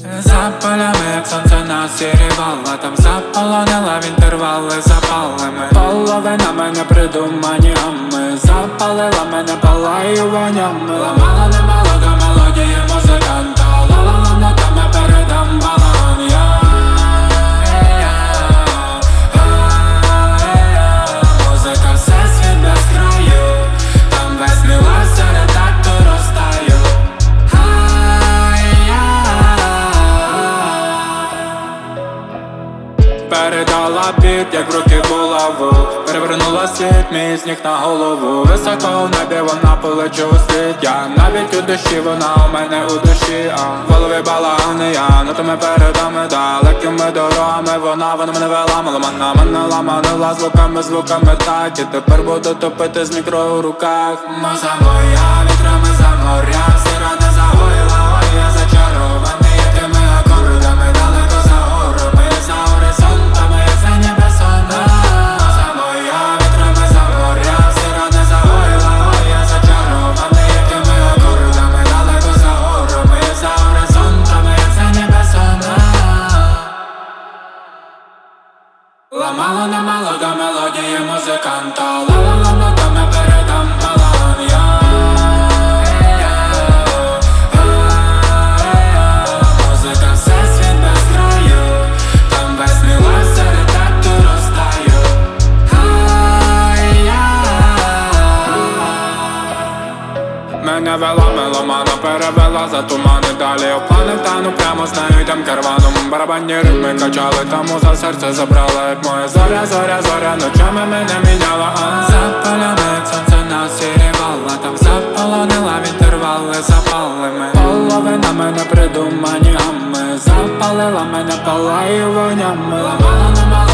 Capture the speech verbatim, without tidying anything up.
За полями, як сонце насірівало, там заполонила в інтервали запалими. Половина мене придуманнями, запалила мене палаюваннями. Ламала немало до мелодії музиканта, лалала нотами передам балаган я. Музика всесвіт без краю, там весь мій ластя редактор розтаю. Передала біт, як в руки булаву, перевернула світ, мій з ніг на голову. Високо в небі вона полечу у світ. Я навіть у душі, вона у мене у душі. А в голові балагани я, нотами передами далекими дорогами. Вона, вона мене вела, ламана мене ламанила звуками, звуками так. І тепер буду топити з мікро у руках. Муза моя, вітрами за моря, сира не загоїла, ой, я зачарований якими акордами, далеко за горами, за горизонтами, як за небесами. Муза моя, вітрами за моря, сира не загоїла, ой, я зачарований якими акордами, далеко за горами, за горизонтами, як за небесами. Ламало немало до мелодії музиканта, лалала нотами передам балаган я. Музика всесвіт без краю, там весь мій ластя редактор розтаю. Мене вела меломана, перевела за тумани, далі у плани втану, прямо з нею йдем карваном. Барабанні ритми качали, та муза серце забрала, як моя зоря, зоря, зоря, ночами мене міняла. А за полями, як сонце насірівало, там заполонила в інтервали запалими. Половина мене придуманнями, запалила мене палаю вогнями. Ламала немало